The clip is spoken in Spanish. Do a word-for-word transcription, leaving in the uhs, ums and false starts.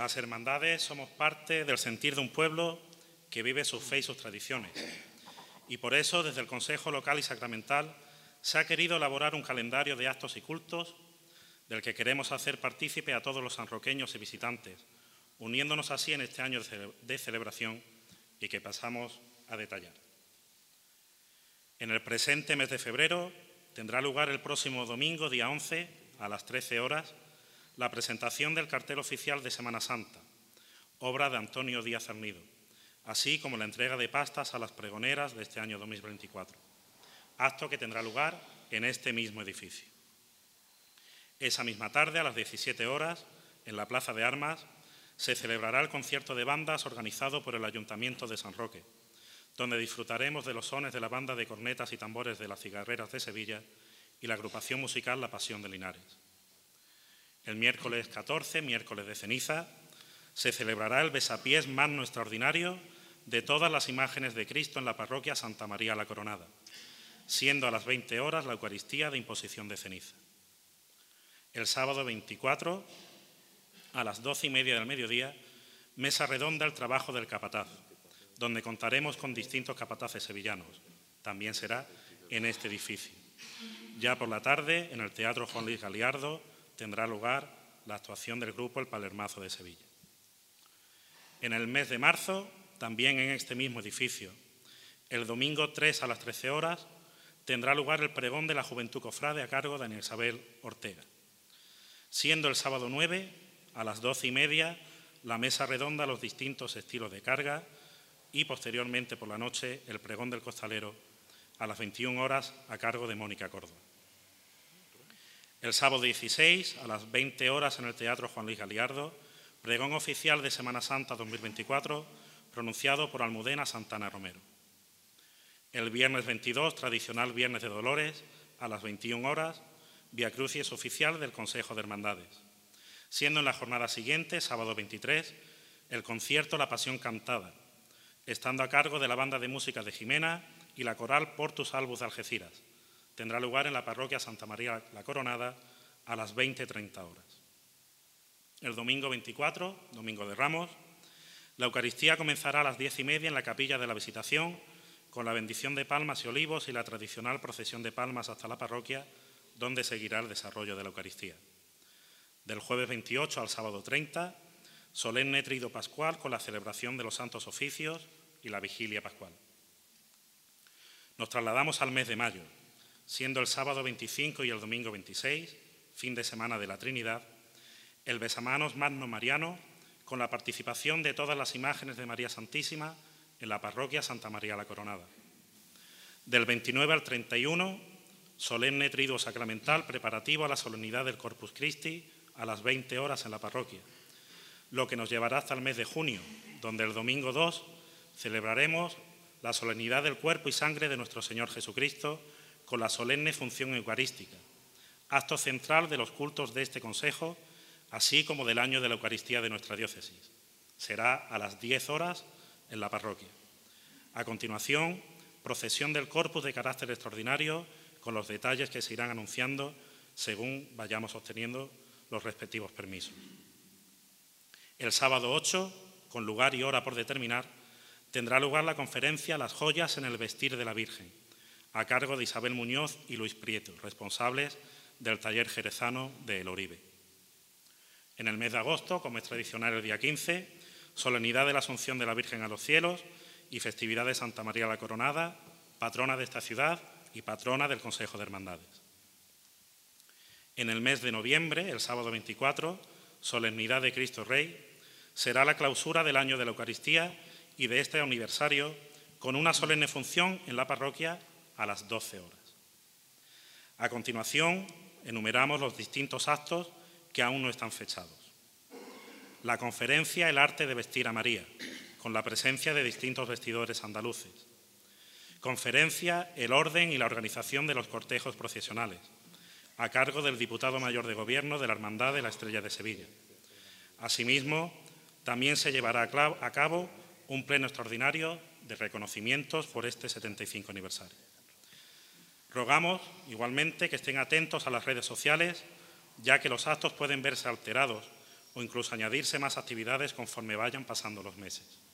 Las hermandades somos parte del sentir de un pueblo que vive su fe y sus tradiciones. Y por eso, desde el Consejo Local y Sacramental, se ha querido elaborar un calendario de actos y cultos del que queremos hacer partícipe a todos los sanroqueños y visitantes, uniéndonos así en este año de celebración y que pasamos a detallar. En el presente mes de febrero tendrá lugar el próximo domingo, día once, a las trece horas, la presentación del cartel oficial de Semana Santa, obra de Antonio Díaz Arnido, así como la entrega de pastas a las pregoneras de este año dos mil veinticuatro, acto que tendrá lugar en este mismo edificio. Esa misma tarde, a las diecisiete horas, en la Plaza de Armas, se celebrará el concierto de bandas organizado por el Ayuntamiento de San Roque, donde disfrutaremos de los sones de la banda de cornetas y tambores de las Cigarreras de Sevilla y la agrupación musical La Pasión de Linares. El miércoles catorce, miércoles de ceniza, se celebrará el besapiés magno extraordinario de todas las imágenes de Cristo en la parroquia Santa María la Coronada, siendo a las veinte horas la Eucaristía de imposición de ceniza. El sábado veinticuatro, a las doce y media del mediodía, mesa redonda el trabajo del capataz, donde contaremos con distintos capataces sevillanos. También será en este edificio. Ya por la tarde, en el Teatro Juan Luis Galiardo, tendrá lugar la actuación del grupo El Palermazo de Sevilla. En el mes de marzo, también en este mismo edificio, el domingo tres a las trece horas, tendrá lugar el pregón de la Juventud Cofrade a cargo de Ana Isabel Ortega. Siendo el sábado nueve, a las doce y media, la mesa redonda a los distintos estilos de carga y posteriormente por la noche el pregón del costalero a las veintiuna horas a cargo de Mónica Córdoba. El sábado dieciséis, a las veinte horas en el Teatro Juan Luis Galiardo, pregón oficial de Semana Santa dos mil veinticuatro, pronunciado por Almudena Santana Romero. El viernes veintidós, tradicional Viernes de Dolores, a las veintiuna horas, Vía Crucis oficial del Consejo de Hermandades. Siendo en la jornada siguiente, sábado veintitrés, el concierto La Pasión Cantada, estando a cargo de la Banda de Música de Jimena y la Coral Portus Albus de Algeciras. Tendrá lugar en la parroquia Santa María la Coronada a las veinte treinta horas. El domingo veinticuatro, domingo de Ramos, la Eucaristía comenzará a las diez y media en la Capilla de la Visitación, con la bendición de palmas y olivos y la tradicional procesión de palmas hasta la parroquia, donde seguirá el desarrollo de la Eucaristía. Del jueves veintiocho al sábado treinta, solemne trido pascual con la celebración de los santos oficios y la vigilia pascual. Nos trasladamos al mes de mayo, siendo el sábado veinticinco y el domingo veintiséis, fin de semana de la Trinidad, el besamanos magno mariano con la participación de todas las imágenes de María Santísima en la parroquia Santa María la Coronada. Del veintinueve al treinta y uno, solemne triduo sacramental preparativo a la solemnidad del Corpus Christi a las veinte horas en la parroquia, lo que nos llevará hasta el mes de junio, donde el domingo dos celebraremos la solemnidad del cuerpo y sangre de nuestro Señor Jesucristo con la solemne función eucarística, acto central de los cultos de este Consejo, así como del año de la Eucaristía de nuestra diócesis. Será a las diez horas en la parroquia. A continuación, procesión del Corpus de carácter extraordinario con los detalles que se irán anunciando según vayamos obteniendo los respectivos permisos. El sábado ocho, con lugar y hora por determinar, tendrá lugar la conferencia Las joyas en el vestir de la Virgen, a cargo de Isabel Muñoz y Luis Prieto, responsables del taller jerezano de El Oribe. En el mes de agosto, como es tradicional el día quince, solemnidad de la Asunción de la Virgen a los cielos y festividad de Santa María la Coronada, patrona de esta ciudad y patrona del Consejo de Hermandades. En el mes de noviembre, el sábado veinticuatro, solemnidad de Cristo Rey, será la clausura del año de la Eucaristía y de este aniversario con una solemne función en la parroquia a las doce horas. A continuación, enumeramos los distintos actos que aún no están fechados. La conferencia El arte de vestir a María, con la presencia de distintos vestidores andaluces. Conferencia El orden y la organización de los cortejos procesionales, a cargo del diputado mayor de Gobierno de la Hermandad de la Estrella de Sevilla. Asimismo, también se llevará a cabo un pleno extraordinario de reconocimientos por este setenta y cinco aniversario. Rogamos, igualmente, que estén atentos a las redes sociales, ya que los actos pueden verse alterados o incluso añadirse más actividades conforme vayan pasando los meses.